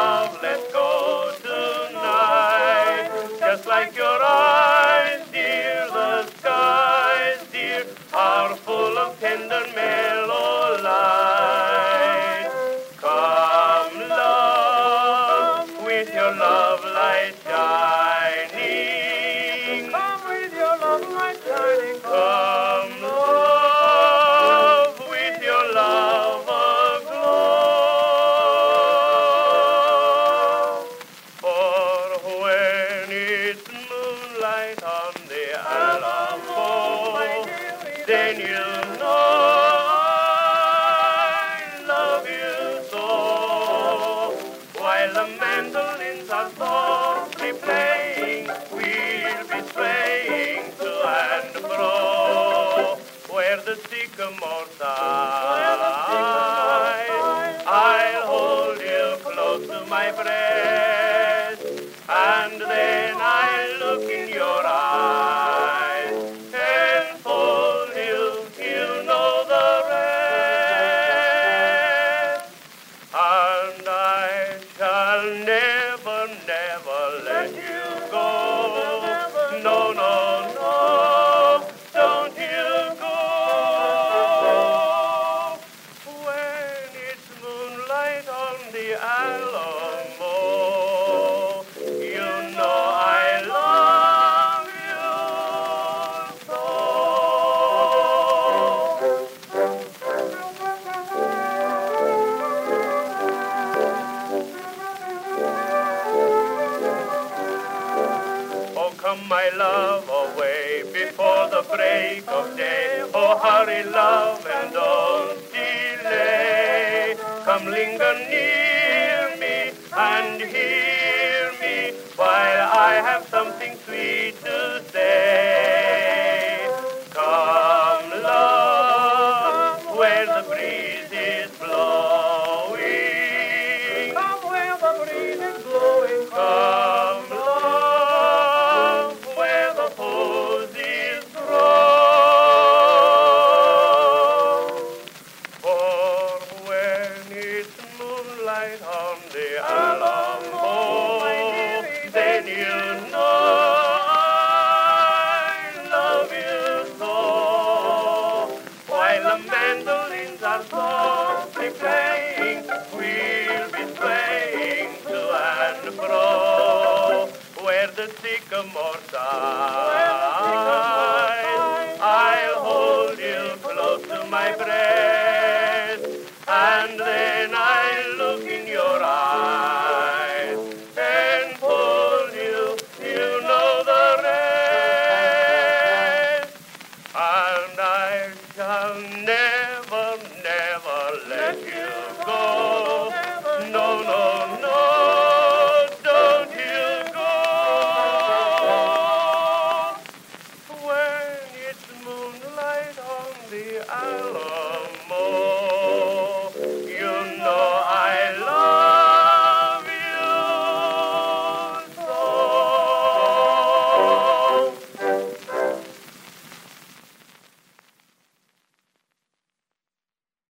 love, let's go tonight. Just like your eyes, dear, the skies, dear, are full of tender mellow light. Come, love, with your love light shining. Come with your love light shining. Come, love, with your love aglow. For when it's moonlight on the Alamo, then you know I love you so. While the mandolins are softly playing, we'll be swaying to and fro, where the sycamore sighs. I'll hold you close to my breast, and then I'll look in your eyes and fold you, you know the rest. And I shall never, never let you go. No, no, no, don't you go. When it's moonlight on the Alamo, you know I love you so. Oh, come, my love, away before the break of day. Oh, hurry, love, and don't delay. Come, linger near me and hear me while I have something sweet to say. Come, love, where the breeze is blowing. Come where the breeze is blowing. Come, love, where the posies grow. For when it's moonlight on the Alamo, then you know I love you so. While the mandolins are softly playing, we'll be swaying to and fro, where the sycamore sighs. I'll hold you close to my breast.